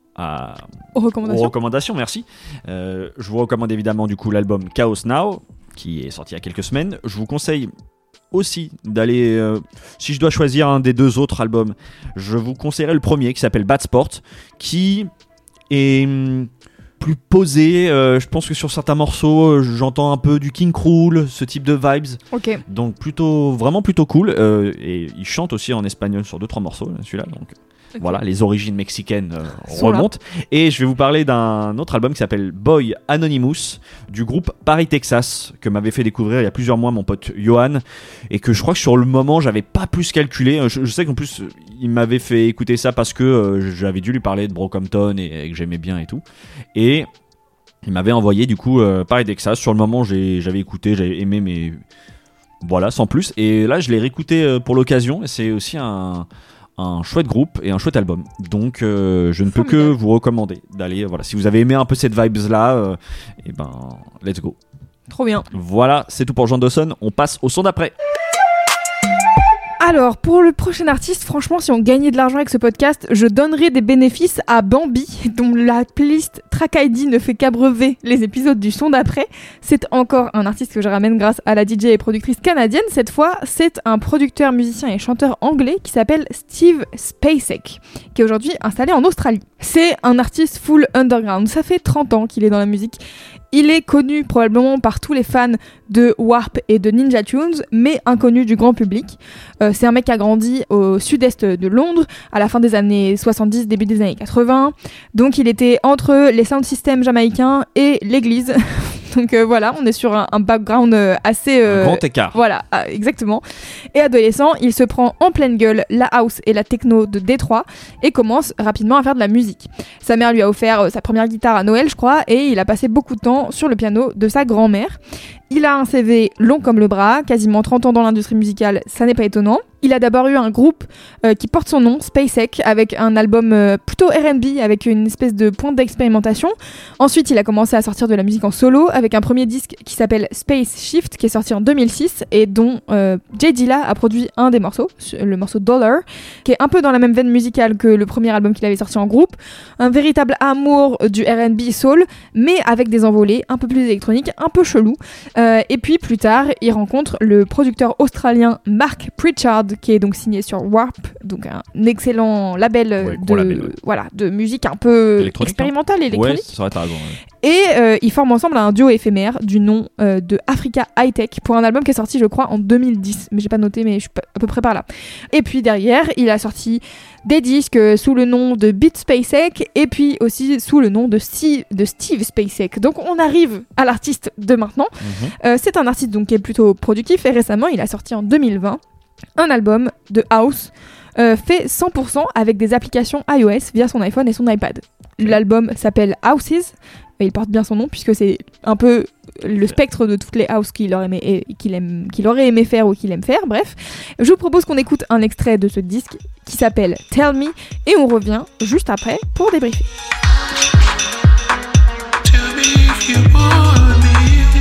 à Aux aux recommandations. recommandations, merci. Euh, je vous recommande évidemment du coup l'album Chaos Now, qui est sorti il y a quelques semaines. Je vous conseille aussi d'aller, euh, si je dois choisir un des deux autres albums, je vous conseillerais le premier qui s'appelle Bad Sport, qui est hum, plus posé. Euh, je pense que sur certains morceaux, euh, j'entends un peu du King Krul, ce type de vibes. Ok. Donc plutôt, vraiment plutôt cool. Euh, et il chante aussi en espagnol sur deux trois morceaux, celui-là. Donc Ok. voilà, les origines mexicaines euh, Sont là. remontent. Et je vais vous parler d'un autre album qui s'appelle Boy Anonymous du groupe Paris Texas, que m'avait fait découvrir il y a plusieurs mois mon pote Johan, et que je crois que sur le moment j'avais pas plus calculé. Je, je sais qu'en plus il m'avait fait écouter ça parce que euh, j'avais dû lui parler de Brockhampton et, et que j'aimais bien et tout. Et Il m'avait envoyé du coup euh, Paris Texas. Sur le moment, j'ai, j'avais écouté, j'avais aimé, mais voilà, sans plus. Et là, je l'ai réécouté euh, pour l'occasion. Et c'est aussi un, un chouette groupe et un chouette album. Donc, euh, je ne peux que vous recommander d'aller. Voilà, si vous avez aimé un peu cette vibes-là, euh, et ben, let's go. Trop bien. Voilà, c'est tout pour Jean Dawson. On passe au son d'après. Alors, pour le prochain artiste, franchement, si on gagnait de l'argent avec ce podcast, je donnerais des bénéfices à Bambi, dont la playlist Track I D ne fait qu'abreuver les épisodes du son d'après. C'est encore un artiste que je ramène grâce à la D J et productrice canadienne. Cette fois, c'est un producteur, musicien et chanteur anglais qui s'appelle Steve Spacek, qui est aujourd'hui installé en Australie. C'est un artiste full underground. Ça fait trente ans qu'il est dans la musique. Il est connu probablement par tous les fans de Warp et de Ninja Tunes, mais inconnu du grand public. Euh, c'est un mec qui a grandi au sud-est de Londres, à la fin des années soixante-dix, début des années quatre-vingts. Donc il était entre les sound systems jamaïcains et l'église. Donc euh, voilà, on est sur un, un background euh, assez... Euh, un grand écart. Voilà, euh, exactement. Et adolescent, il se prend en pleine gueule la house et la techno de Détroit et commence rapidement à faire de la musique. Sa mère lui a offert euh, sa première guitare à Noël, je crois, et il a passé beaucoup de temps sur le piano de sa grand-mère. Il a un C V long comme le bras, quasiment trente ans dans l'industrie musicale, ça n'est pas étonnant. Il a d'abord eu un groupe euh, qui porte son nom, Spacek, avec un album euh, plutôt R and B, avec une espèce de pointe d'expérimentation. Ensuite, il a commencé à sortir de la musique en solo, avec un premier disque qui s'appelle Space Shift, qui est sorti en deux mille six, et dont euh, Jay Dilla a produit un des morceaux, le morceau Dollar, qui est un peu dans la même veine musicale que le premier album qu'il avait sorti en groupe. Un véritable amour du R and B soul, mais avec des envolées un peu plus électroniques, un peu chelou. Euh, et puis plus tard, il rencontre le producteur australien Mark Pritchard, qui est donc signé sur Warp, donc un excellent label, ouais, de, label ouais. voilà, de musique un peu expérimentale et électronique. Ouais, ça va, t'as raison. Ouais. Et euh, ils forment ensemble un duo éphémère du nom euh, de Africa High Tech pour un album qui est sorti, je crois, en deux mille dix. Mais j'ai pas noté, mais je suis à peu près par là. Et puis derrière, il a sorti des disques sous le nom de Beat Spacek et puis aussi sous le nom de Steve, de Steve Spacek. Donc on arrive à l'artiste de maintenant. Mm-hmm. Euh, c'est un artiste donc qui est plutôt productif et récemment, il a sorti en deux mille vingt un album de house euh, fait cent pour cent avec des applications iOS via son iPhone et son iPad. L'album s'appelle Houses et il porte bien son nom puisque c'est un peu le spectre de toutes les houses qu'il aurait aimé, qu'il aime, qu'il aurait aimé faire ou qu'il aime faire. Bref, je vous propose qu'on écoute un extrait de ce disque qui s'appelle Tell Me et on revient juste après pour débriefer. Tell me if you want me.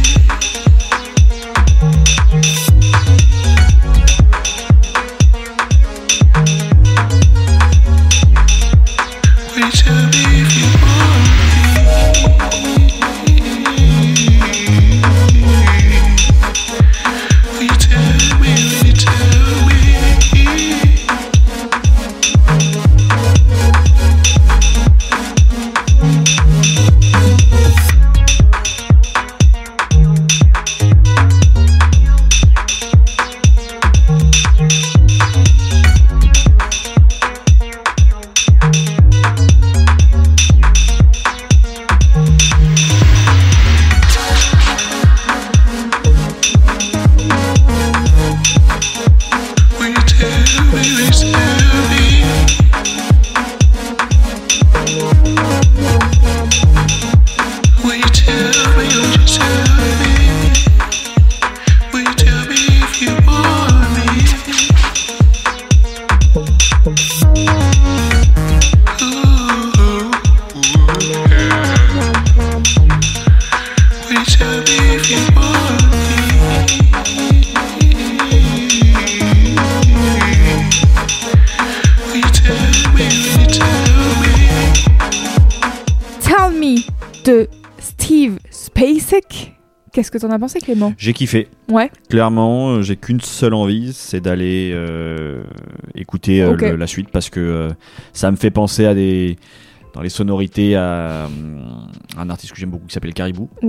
De Steve Spacek. Qu'est-ce que t'en as pensé, Clément ? J'ai kiffé. Ouais. Clairement, j'ai qu'une seule envie, c'est d'aller euh, écouter euh, okay. le, la suite parce que euh, ça me fait penser à des, dans les sonorités, à, à un artiste que j'aime beaucoup qui s'appelle Caribou. Oui.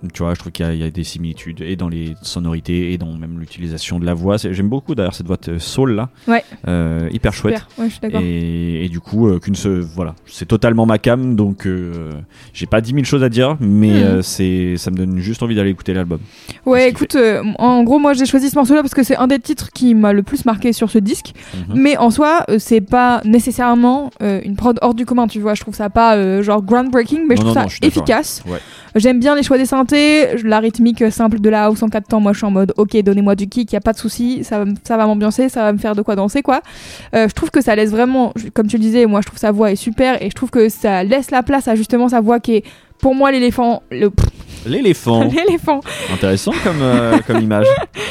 Tu vois, je trouve qu'il y a, il y a des similitudes et dans les sonorités et dans même l'utilisation de la voix. C'est, j'aime beaucoup d'ailleurs cette voix de soul là, Ouais. euh, hyper chouette. Super. Ouais, je suis d'accord. Et, et du coup, euh, qu'une se, voilà, c'est totalement ma cam, donc euh, j'ai pas dix mille choses à dire, mais Mhm. euh, c'est, ça me donne juste envie d'aller écouter l'album. Ouais, ce qu'il écoute, euh, en gros, moi j'ai choisi ce morceau-là parce que c'est un des titres qui m'a le plus marqué sur ce disque. Mhm. Mais en soi, euh, c'est pas nécessairement euh, une prod hors du commun, tu vois. Je trouve ça pas euh, genre groundbreaking, mais je Non, trouve non, ça non, je suis d'accord. efficace. Ouais. J'aime bien les choix des synthés, la rythmique simple de la house en quatre temps. Moi, je suis en mode, ok, donnez-moi du kick, y a pas de souci, ça, va m- ça va m'ambiancer, ça va me faire de quoi danser, quoi. Euh, je trouve que ça laisse vraiment, je- comme tu le disais, moi, je trouve sa voix est super et je trouve que ça laisse la place à justement sa voix qui est, pour moi, l'éléphant, le pff, L'éléphant, l'éléphant. intéressant comme, euh, comme image.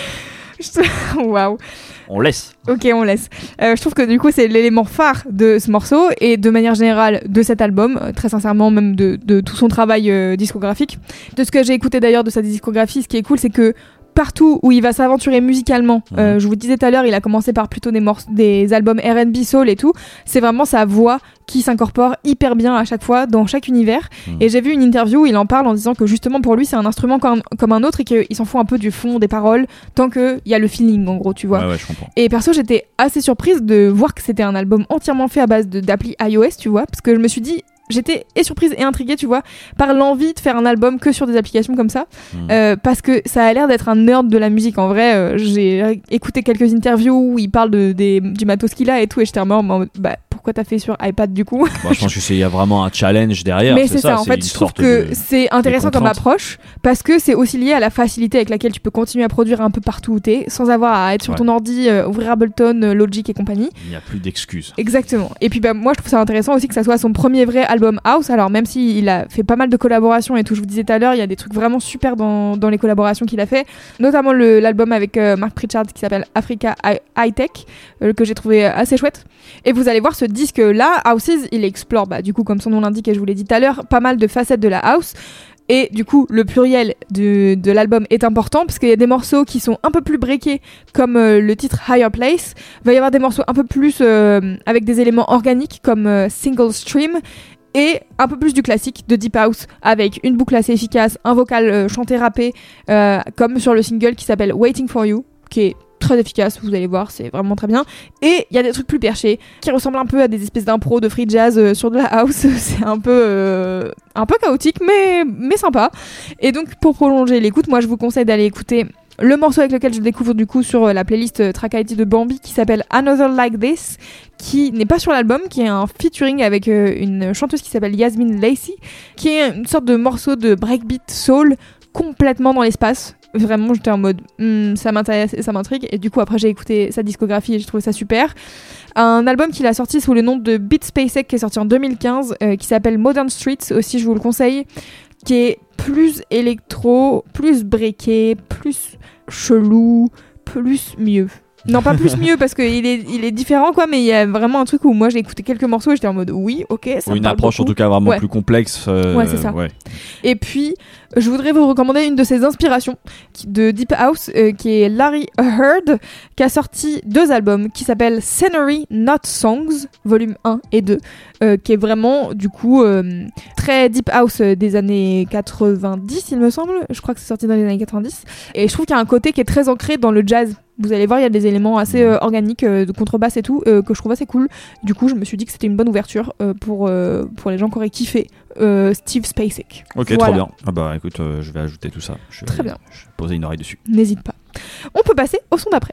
Waouh. On laisse. Ok, on laisse. Euh, je trouve que du coup, c'est l'élément phare de ce morceau et de manière générale de cet album, euh, très sincèrement, même de, de tout son travail euh, discographique. De ce que j'ai écouté d'ailleurs de sa discographie, ce qui est cool, c'est que partout où il va s'aventurer musicalement, Mhm. euh, je vous disais tout à l'heure, il a commencé par plutôt des, morce- des albums R and B soul et tout. C'est vraiment sa voix qui s'incorpore hyper bien à chaque fois dans chaque univers. Mhm. Et j'ai vu une interview où il en parle en disant que justement pour lui, c'est un instrument comme, comme un autre et qu'il s'en fout un peu du fond des paroles tant qu'il y a le feeling en gros, tu vois. Ouais, ouais, je comprends. Et perso, j'étais assez surprise de voir que c'était un album entièrement fait à base de, d'appli iOS, tu vois, parce que je me suis dit, j'étais et surprise et intriguée, tu vois, par l'envie de faire un album que sur des applications comme ça, Mhm. euh, parce que ça a l'air d'être un nerd de la musique. En vrai, euh, j'ai écouté quelques interviews où il parle de, des, du matos qu'il a et tout, et j'étais en mode, bah, pourquoi t'as fait sur iPad du coup? Bon, je pense que c'est, il y a vraiment un challenge derrière. Mais c'est ça, en c'est fait, une je trouve sorte que de- c'est intéressant comme contrainte. approche parce que c'est aussi lié à la facilité avec laquelle tu peux continuer à produire un peu partout où t'es sans avoir à être sur Ouais. ton ordi, euh, ouvrir Ableton, euh, Logic et compagnie. Il n'y a plus d'excuses. Exactement. Et puis bah, moi je trouve ça intéressant aussi que ça soit son premier vrai album house. Alors même s'il a fait pas mal de collaborations et tout, je vous disais tout à l'heure, il y a des trucs vraiment super dans, dans les collaborations qu'il a fait, notamment le, l'album avec euh, Mark Pritchard qui s'appelle Africa Hi- High Tech, euh, que j'ai trouvé assez chouette. Et vous allez voir ce disque là, Houses, il explore bah, du coup comme son nom l'indique et je vous l'ai dit tout à l'heure, pas mal de facettes de la house. Et du coup, le pluriel de, de l'album est important parce qu'il y a des morceaux qui sont un peu plus breakés, comme euh, le titre Higher Place. Il va y avoir des morceaux un peu plus euh, avec des éléments organiques, comme euh, Single Stream. Et un peu plus du classique de Deep House, avec une boucle assez efficace, un vocal euh, chanté rappé, euh, comme sur le single qui s'appelle Waiting for You, qui est très efficace, vous allez voir, c'est vraiment très bien. Et il y a des trucs plus perchés, qui ressemblent un peu à des espèces d'impro de free jazz euh, sur de la house. C'est un peu, euh, un peu chaotique, mais, mais sympa. Et donc, pour prolonger l'écoute, moi je vous conseille d'aller écouter le morceau avec lequel je découvre du coup sur la playlist euh, Track I D de Bambi qui s'appelle Another Like This, qui n'est pas sur l'album, qui est un featuring avec euh, une chanteuse qui s'appelle Yasmin Lacey, qui est une sorte de morceau de breakbeat soul complètement dans l'espace. Vraiment, j'étais en mode hmm, ça m'intéresse et ça m'intrigue. Et du coup, après, j'ai écouté sa discographie et j'ai trouvé ça super. Un album qu'il a sorti sous le nom de Beat Spacek qui est sorti en deux mille quinze, euh, qui s'appelle Modern Streets, aussi je vous le conseille, qui est plus électro, plus breaké, plus chelou, plus mieux. Non, pas plus mieux parce qu'il est, il est différent quoi, mais il y a vraiment un truc où moi j'ai écouté quelques morceaux et j'étais en mode oui, ok, ça Ou me une parle approche en beaucoup. tout cas vraiment Ouais. plus complexe. euh, Ouais, c'est ça. Ouais. Et puis, je voudrais vous recommander une de ses inspirations qui- de Deep House, euh, qui est Larry Heard, qui a sorti deux albums qui s'appellent Scenery Not Songs, volume un et deux, euh, qui est vraiment, du coup, euh, très Deep House euh, des années quatre-vingt-dix, il me semble. Je crois que c'est sorti dans les années quatre-vingt-dix. Et je trouve qu'il y a un côté qui est très ancré dans le jazz. Vous allez voir, il y a des éléments assez euh, organiques, euh, de contrebasse et tout, euh, que je trouve assez cool. Du coup, je me suis dit que c'était une bonne ouverture euh, pour, euh, pour les gens qui auraient kiffé euh, Steve Spacek. Ok, Voilà. trop bien. Ah bah écoute, euh, je vais ajouter tout ça. Je vais, Très bien. Je vais poser une oreille dessus. N'hésite pas. On peut passer au son d'après.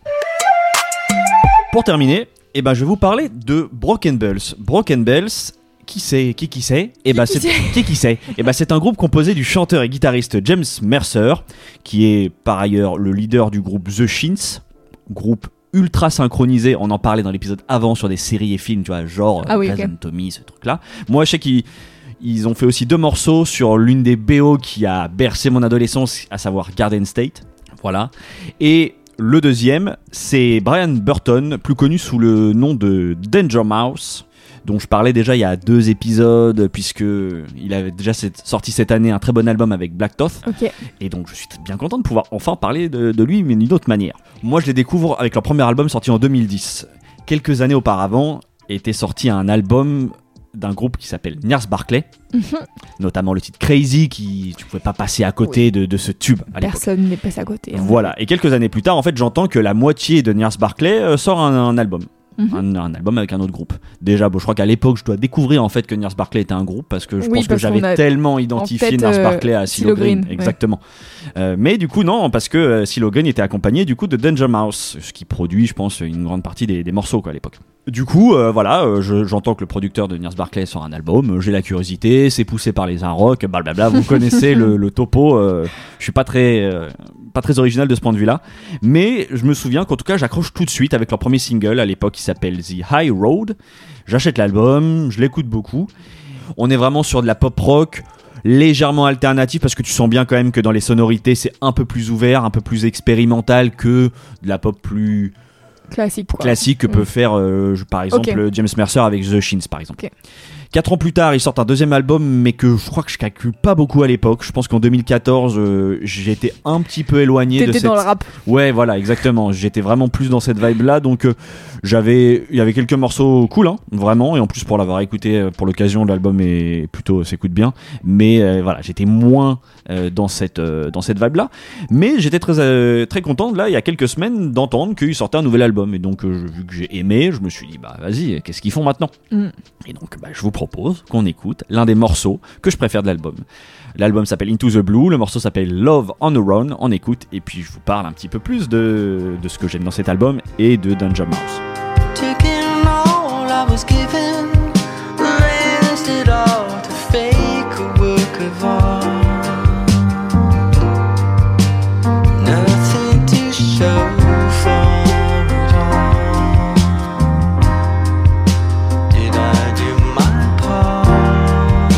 Pour terminer, eh ben, je vais vous parler de Broken Bells. Broken Bells, qui c'est Qui qui c'est Eh ben, Qui c'est qui c'est qui qui c'est Eh ben, c'est un groupe composé du chanteur et guitariste James Mercer, qui est par ailleurs le leader du groupe The Shins, groupe ultra synchronisé. On en parlait dans l'épisode avant sur des séries et films, tu vois, genre Ah oui, Grey's ok. Anatomy, ce truc-là. Moi, je sais qu'ils ils ont fait aussi deux morceaux sur l'une des B O qui a bercé mon adolescence, à savoir Garden State. Voilà. Et le deuxième, c'est Brian Burton, plus connu sous le nom de Danger Mouse, dont je parlais déjà il y a deux épisodes, puisque il avait déjà cette- sorti cette année un très bon album avec Black Thoth. Ok. Et donc je suis bien content de pouvoir enfin parler de, de lui, mais d'une autre manière. Moi, je les découvre avec leur premier album sorti en deux mille dix. Quelques années auparavant était sorti un album d'un groupe qui s'appelle Gnarls Barkley, notamment le titre Crazy, qui tu pouvais pas passer à côté Oui. de, de ce tube à l'époque. Personne n'est passé à côté. hein. Voilà, et quelques années plus tard, en fait, j'entends que la moitié de Gnarls Barkley euh, sort un, un album. Mhm. Un, un album avec un autre groupe. Déjà, bon, je crois qu'à l'époque, je dois découvrir en fait que Gnarls Barkley était un groupe parce que je Oui, pense que parce j'avais qu'on a tellement identifié tête, Gnarls euh, Barkley à CeeLo CeeLo Green. Green, ouais. Exactement. Euh, mais du coup, non, parce que euh, CeeLo Green était accompagné du coup de Danger Mouse, ce qui produit, je pense, une grande partie des, des morceaux quoi, à l'époque. Du coup, euh, voilà, euh, je, j'entends que le producteur de Gnarls Barkley sort un album, euh, j'ai la curiosité, c'est poussé par les Inrock, blablabla, vous connaissez le, le topo, euh, je suis pas très, euh, pas très original de ce point de vue-là, mais je me souviens qu'en tout cas, j'accroche tout de suite avec leur premier single, à l'époque, qui s'appelle The High Road. J'achète l'album, je l'écoute beaucoup. On est vraiment sur de la pop rock, légèrement alternative, parce que tu sens bien quand même que dans les sonorités, c'est un peu plus ouvert, un peu plus expérimental que de la pop plus... Classique, quoi. classique que Mm. peut faire euh, je- par exemple Ok. James Mercer avec The Shins par exemple. Ok. Quatre ans plus tard, ils sortent un deuxième album, mais que je crois que je calcule pas beaucoup à l'époque. Je pense qu'en deux mille quatorze, euh, j'étais un petit peu éloigné de T'étais cette... dans le rap. Ouais, voilà, exactement. J'étais vraiment plus dans cette vibe-là, donc euh, j'avais, il y avait quelques morceaux cool, hein, vraiment, et en plus pour l'avoir écouté euh, pour l'occasion, l'album est plutôt s'écoute bien. Mais euh, voilà, j'étais moins euh, dans cette euh, dans cette vibe-là, mais j'étais très euh, très content là, il y a quelques semaines, d'entendre qu'ils sortaient un nouvel album, et donc euh, vu que j'ai aimé, je me suis dit bah vas-y, qu'est-ce qu'ils font maintenant? Mm. Et donc bah, je vous propose qu'on écoute l'un des morceaux que je préfère de l'album. L'album s'appelle Into the Blue, le morceau s'appelle Love on the Run, on écoute et puis je vous parle un petit peu plus de, de ce que j'aime dans cet album et de Danger Mouse. Taking all I was given, raised it all to fake a work of art. Nothing to show for it all. Did I do my part?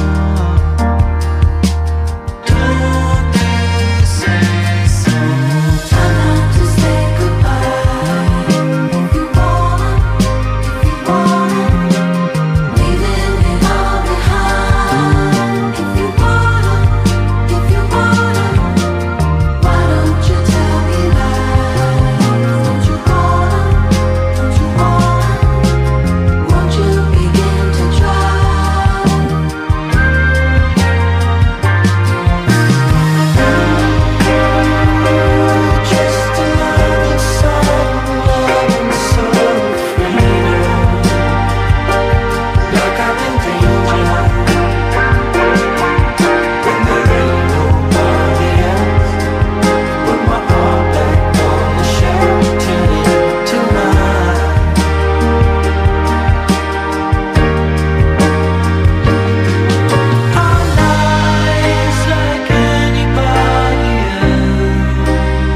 Don't they say so? Try not to say goodbye. If you wanna, if you wanna, leaving it all behind. If you wanna, if you wanna, why don't you tell me lies? Don't you wanna, don't you wanna, won't you begin to try? Just another song, loving so freedom. Look, I'm in danger when there ain't nobody else. Put my heart back on the shelf, turn it to mine. Our lives like anybody else.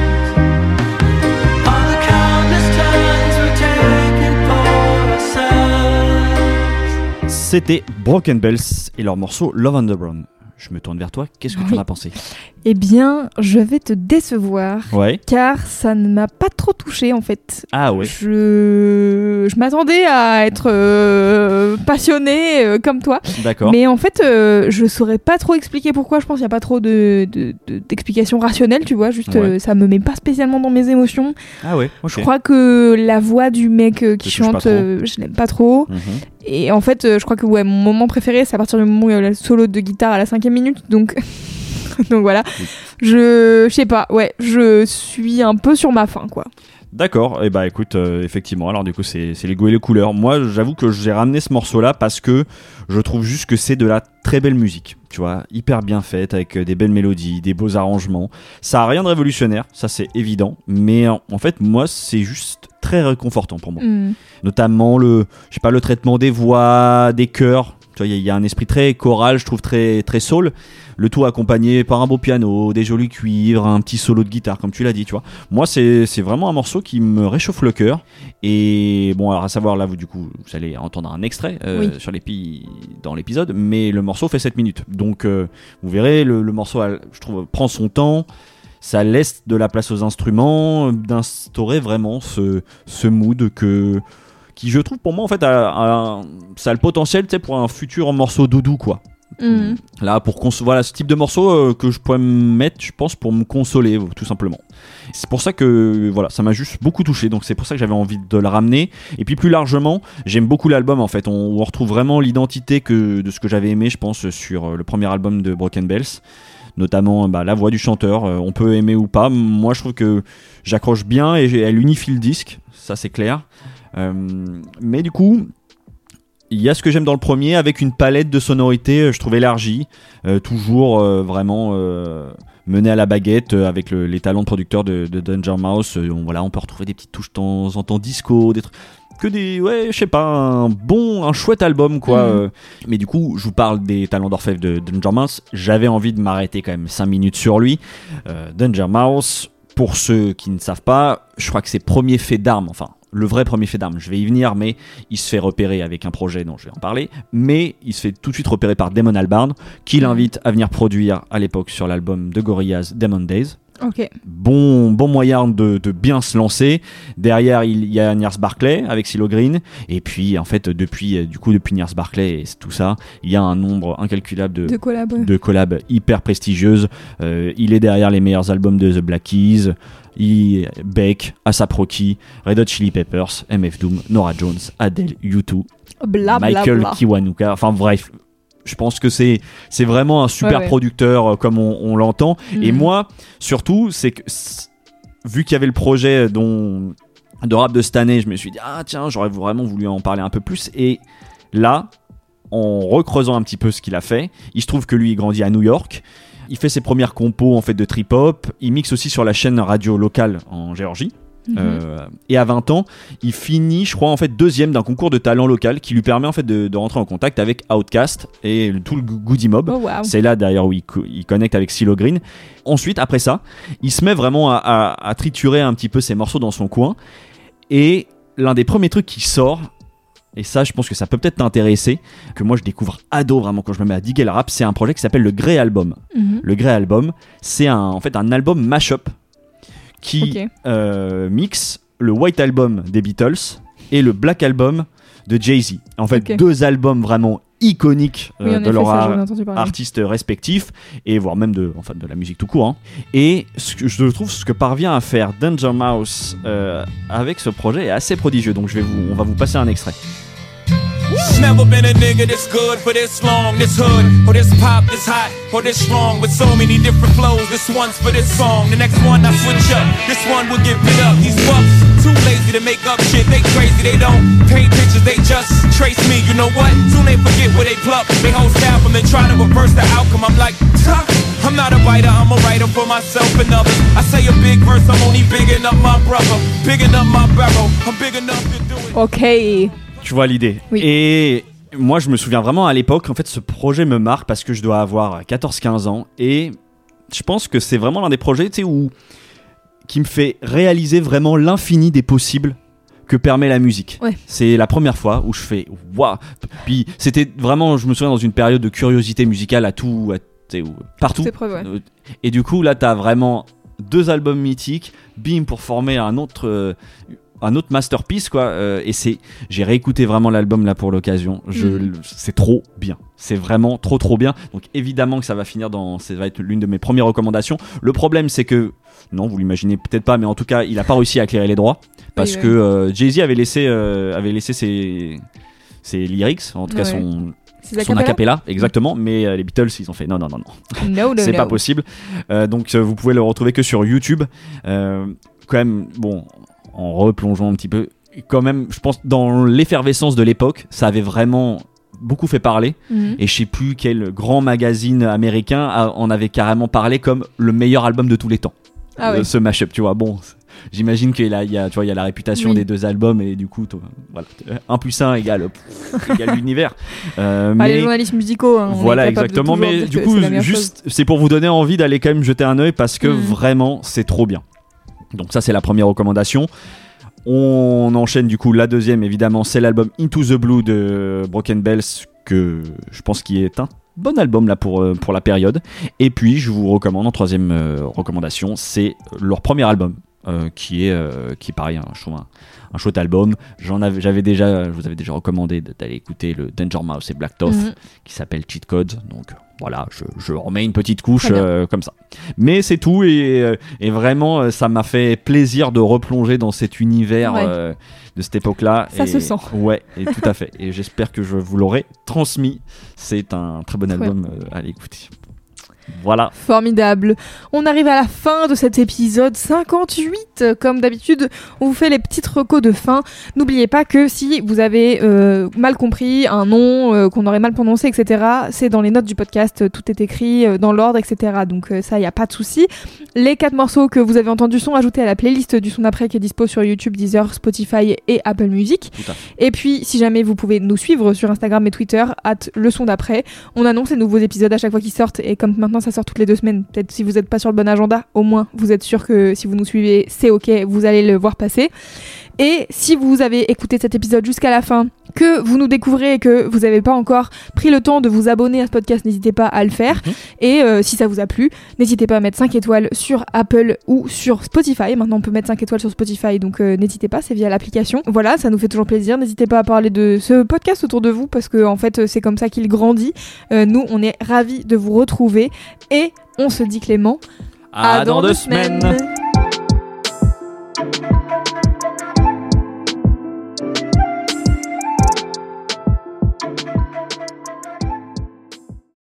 All the countless times we're taken for ourselves. C'était Broken Bells et leur morceau Love on the Run. Je me tourne vers toi, qu'est-ce que tu Oui. en as pensé? Eh bien, je vais te décevoir, Ouais. car ça ne m'a pas trop touché en fait. Ah ouais. Je, je m'attendais à être euh, passionnée euh, comme toi, D'accord. mais en fait, euh, je saurais pas trop expliquer pourquoi. Je pense qu'il n'y a pas trop de, de, de- d'explications rationnelles, tu vois. Juste, Ouais. euh, ça me met pas spécialement dans mes émotions. Ah ouais. Ok. Je crois que la voix du mec euh, qui Te touche pas chante, trop. euh, je l'aime pas trop. Mhm. Et en fait, euh, je crois que ouais, mon moment préféré, c'est à partir du moment où il y a le solo de guitare à la cinquième minute. Donc, donc voilà. Oui. Je, je sais pas. Ouais, je suis un peu sur ma faim, quoi. D'accord, et bah écoute, euh, effectivement, alors du coup c'est, c'est les goûts et les couleurs. Moi j'avoue que j'ai ramené ce morceau là parce que je trouve juste que c'est de la très belle musique, tu vois, hyper bien faite, avec euh, des belles mélodies, des beaux arrangements. Ça a rien de révolutionnaire, ça c'est évident, mais en, en fait moi c'est juste très réconfortant pour moi. Hmm. Notamment le, je sais pas, le traitement des voix, des chœurs. Tu vois, il y, a- il y a un esprit très choral, je trouve très très soul. Le tout accompagné par un beau piano, des jolis cuivres, un petit solo de guitare, comme tu l'as dit, tu vois. Moi, c'est c'est vraiment un morceau qui me réchauffe le cœur. Et bon, alors à savoir là, vous du coup, vous allez entendre un extrait euh, Oui. sur l'épi dans l'épisode, mais le morceau fait sept minutes. Donc, euh, vous verrez, le, le morceau, je trouve, prend son temps. Ça laisse de la place aux instruments, euh, d'instaurer vraiment ce ce mood que qui je trouve pour moi en fait a, a- ça a le potentiel, tu sais, pour un futur morceau doudou quoi. Mhm. Là, pour cons- voilà, ce type de morceau euh, que je pourrais me mettre, je pense, pour me consoler, tout simplement. C'est pour ça que voilà, ça m'a juste beaucoup touché, donc c'est pour ça que j'avais envie de le ramener. Et puis plus largement, j'aime beaucoup l'album en fait. On, on retrouve vraiment l'identité que, de ce que j'avais aimé, je pense, sur le premier album de Broken Bells. Notamment bah, la voix du chanteur, euh, on peut aimer ou pas. Moi, je trouve que j'accroche bien et elle unifie le disque, ça c'est clair. Euh, mais du coup, il y a ce que j'aime dans le premier avec une palette de sonorités, je trouve élargie, euh, toujours euh, vraiment euh, menée à la baguette euh, avec le, les talents de producteur de, de Danger Mouse. Euh, on, voilà, on peut retrouver des petites touches de temps en temps disco, des trucs. Que des, ouais, je sais pas, un bon, un chouette album, quoi. Mmh. Euh, mais du coup, je vous parle des talents d'orfèvre de Danger Mouse. J'avais envie de m'arrêter quand même cinq minutes sur lui. Euh, Danger Mouse, pour ceux qui ne savent pas, je crois que c'est premier fait d'armes, enfin, le vrai premier fait d'armes, je vais y venir, mais il se fait repérer avec un projet dont je vais en parler. Mais il se fait tout de suite repérer par Damon Albarn, qui l'invite à venir produire à l'époque sur l'album de Gorillaz, Demon Days. Ok. Bon, bon moyen de, de bien se lancer. Derrière, il y a Gnarls Barkley avec CeeLo Green. Et puis, en fait, depuis, du coup, depuis Gnarls Barkley et tout ça, il y a un nombre incalculable de, de collabs de collabs hyper prestigieuses. Euh, il est derrière les meilleurs albums de The Black Keys, il, Beck, A$AP Rocky, Red Hot Chili Peppers, M F Doom, Norah Jones, Adele, U deux, bla, Michael bla, bla. Kiwanuka. Enfin bref. Je pense que c'est, c'est vraiment un super ouais, ouais. producteur euh, comme on, on l'entend. Mmh. Et moi, surtout, c'est que c- vu qu'il y avait le projet dont, de rap de cette année, je me suis dit, ah tiens, j'aurais vraiment voulu en parler un peu plus. Et là, en recreusant un petit peu ce qu'il a fait, il se trouve que lui, il grandit à New York. Il fait ses premières compos en fait, de trip-hop. Il mixe aussi sur la chaîne radio locale en Géorgie. Mmh. Euh, et à vingt ans, il finit, je crois, en fait deuxième d'un concours de talent local qui lui permet en fait de, de rentrer en contact avec Outkast et le, tout le Goody Mob. Oh, wow. C'est là d'ailleurs où il, co- il connecte avec CeeLo Green. Ensuite, après ça, il se met vraiment à, à, à triturer un petit peu ses morceaux dans son coin. Et l'un des premiers trucs qui sort, et ça, je pense que ça peut peut-être t'intéresser, que moi je découvre ado vraiment quand je me mets à diguer le rap, c'est un projet qui s'appelle le Grey Album. Mmh. Le Grey Album, c'est un, en fait un album mash-up qui okay. euh, mixe le White Album des Beatles et le Black Album de Jay-Z. En fait, okay. deux albums vraiment iconiques euh, oui, de leurs ar- artistes respectifs et voire même de, enfin, de la musique tout court. Hein. Et ce que je trouve ce que parvient à faire Danger Mouse euh, avec ce projet est assez prodigieux. Donc je vais vous, on va vous passer un extrait. Never been a nigga this good for this long, this hood, or this pop, this hot, or this strong, with so many different flows. This one's for this song, the next one I switch up, this one will give it up. These fucks, too lazy to make up shit, they crazy, they don't paint pictures, they just trace me. You know what? Soon they forget where they pluck, they whole staff them and try to reverse the outcome. I'm like, tough. I'm not a writer, I'm a writer for myself and others. I say a big verse, I'm only bigging up my brother, bigging up my barrel, I'm big enough to do it. Okay. Tu vois l'idée. Oui. Et moi, je me souviens vraiment à l'époque, en fait, ce projet me marque parce que je dois avoir quatorze quinze ans. Et je pense que c'est vraiment l'un des projets, tu sais, où qui me fait réaliser vraiment l'infini des possibles que permet la musique. Ouais. C'est la première fois où je fais waouh. Puis c'était vraiment, je me souviens, dans une période de curiosité musicale à tout, à, tu sais, partout. Preuves, ouais. Et du coup, là, t'as vraiment deux albums mythiques, bim, pour former un autre. Euh, un autre masterpiece quoi euh, et c'est j'ai réécouté vraiment l'album là pour l'occasion je mmh. c'est trop bien, c'est vraiment trop trop bien, donc évidemment que ça va finir dans ça va être l'une de mes premières recommandations. Le problème c'est que non vous l'imaginez peut-être pas mais en tout cas il a pas réussi à acquérir les droits parce oui, que oui. Euh, Jay-Z avait laissé euh, avait laissé ses ses lyrics en tout cas ouais. son C'est son acapella, exactement, mais euh, les Beatles ils ont fait non non non non, no, no, c'est no. pas possible. Euh, donc euh, vous pouvez le retrouver que sur YouTube. Euh, quand même bon. En replongeant un petit peu, quand même, je pense dans l'effervescence de l'époque, ça avait vraiment beaucoup fait parler. Mmh. Et je sais plus quel grand magazine américain a, en avait carrément parlé comme le meilleur album de tous les temps. Ah euh, oui. Ce mashup, tu vois. Bon, j'imagine qu'il y a, il y a, tu vois, il y a la réputation oui. des deux albums et du coup, toi, voilà, un plus un égale, pff, égale l'univers. Euh, ah, mais les journalistes musicaux. Hein, voilà, exactement. Mais du coup, c'est juste, chose. c'est pour vous donner envie d'aller quand même jeter un œil parce que mmh. vraiment, c'est trop bien. Donc ça c'est la première recommandation. On enchaîne du coup la deuxième évidemment, c'est l'album Into the Blue de Broken Bells que je pense qui est un bon album là pour, pour la période. Et puis je vous recommande en troisième euh, recommandation, c'est leur premier album euh, qui est euh, qui est pareil, un, chou- un, un chouette album. J'en avais, j'avais déjà, je vous avais déjà recommandé d'aller écouter le Danger Mouse et Black Toth Mhm. qui s'appelle Cheat Code. Donc voilà, je, je remets une petite couche Très bien. euh, comme ça. Mais c'est tout et, euh, et vraiment euh, ça m'a fait plaisir de replonger dans cet univers Ouais. euh, de cette époque-là. Ça et, se sent. Ouais, et tout à fait. Et j'espère que je vous l'aurai transmis. C'est un très bon Très album euh, à l'écouter. Voilà. Formidable. On arrive à la fin de cet épisode cinquante-huit. Comme d'habitude, on vous fait les petites recos de fin. N'oubliez pas que si vous avez euh, mal compris un nom, euh, qu'on aurait mal prononcé, et cetera, c'est dans les notes du podcast. Tout est écrit euh, dans l'ordre, et cetera. Donc euh, ça, il n'y a pas de souci. Les quatre morceaux que vous avez entendus sont ajoutés à la playlist du son d'après qui est dispo sur YouTube, Deezer, Spotify et Apple Music. Tout à fait. Et puis, si jamais vous pouvez nous suivre sur Instagram et Twitter, at le son d'après, on annonce les nouveaux épisodes à chaque fois qu'ils sortent. Et comme maintenant ça sort toutes les deux semaines, peut-être si vous n'êtes pas sur le bon agenda, au moins vous êtes sûr que si vous nous suivez, c'est ok, vous allez le voir passer. Et si vous avez écouté cet épisode jusqu'à la fin, que vous nous découvrez et que vous n'avez pas encore pris le temps de vous abonner à ce podcast, n'hésitez pas à le faire. Mhm. Et euh, si ça vous a plu, n'hésitez pas à mettre cinq étoiles sur Apple ou sur Spotify. Maintenant, on peut mettre cinq étoiles sur Spotify, donc euh, n'hésitez pas, c'est via l'application. Voilà, ça nous fait toujours plaisir. N'hésitez pas à parler de ce podcast autour de vous parce que en fait, c'est comme ça qu'il grandit. Euh, nous, on est ravis de vous retrouver et on se dit Clément. À, dans deux semaines.